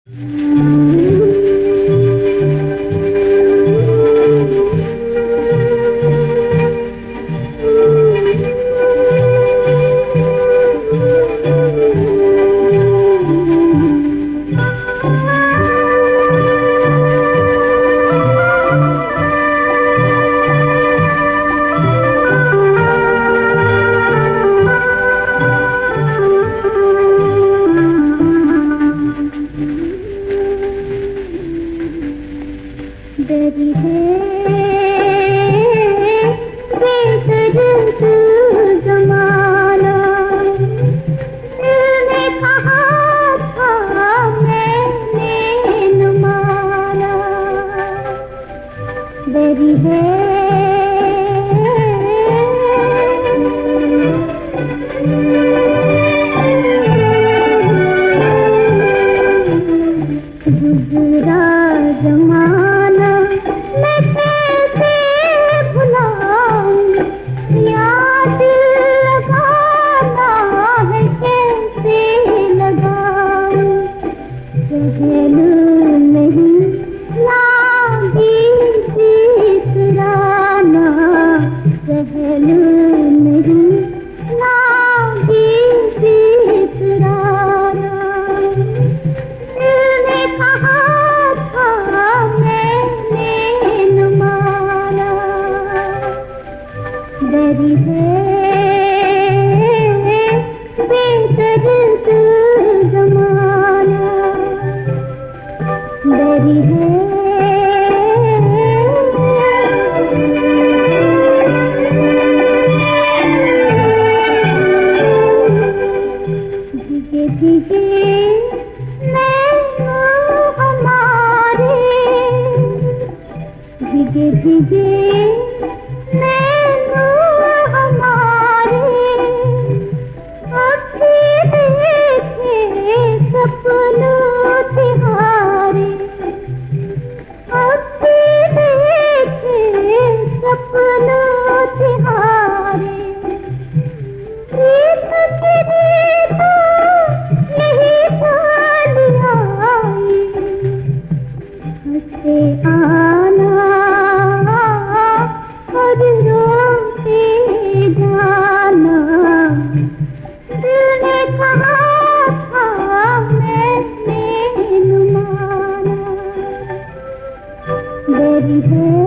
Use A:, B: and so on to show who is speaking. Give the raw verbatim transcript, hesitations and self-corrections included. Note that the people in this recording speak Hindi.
A: डरी है बेदर्द ज़माना, दिल ने कहा था मैंने न माना। डरी है गुज़रा ज़माना मैं कैसे भुलाऊं, याद लगाना है कैसे लगाऊं। सहल नहीं लागी बिसराना, सहल नहीं लागी बिसराना। दिल ने कहा था मैंने न माना। डरी है बेदर्द ज़माना, डरी है भीगे भीगे नैनों हमारे, भीगे भीगे नैनों हमारे। अभी देखे सपनों तिहारे, अभी देखे सपनों तिहारे। प्रीत की रीत नहीं जान आई, हंसते आना और रोते जाना। दिल ने कहा था मैंने न माना। डरी है